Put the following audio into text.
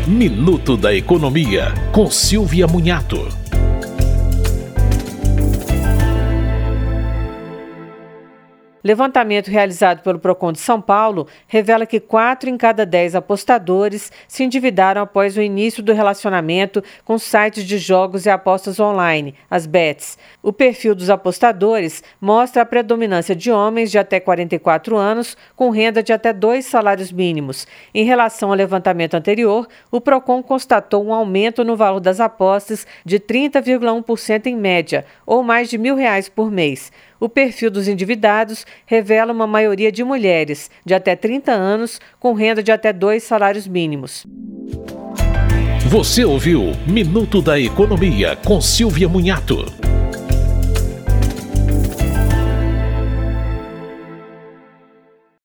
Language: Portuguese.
Minuto da Economia, com Silvia Munhato. Levantamento realizado pelo Procon de São Paulo revela que 4 em cada 10 apostadores se endividaram após o início do relacionamento com sites de jogos e apostas online, as bets. O perfil dos apostadores mostra a predominância de homens de até 44 anos com renda de até 2 salários mínimos. Em relação ao levantamento anterior, o Procon constatou um aumento no valor das apostas de 30,1% em média, ou mais de R$1.000 por mês. O perfil dos endividados revela uma maioria de mulheres de até 30 anos com renda de até 2 salários mínimos. Você ouviu Minuto da Economia com Silvia Munhato.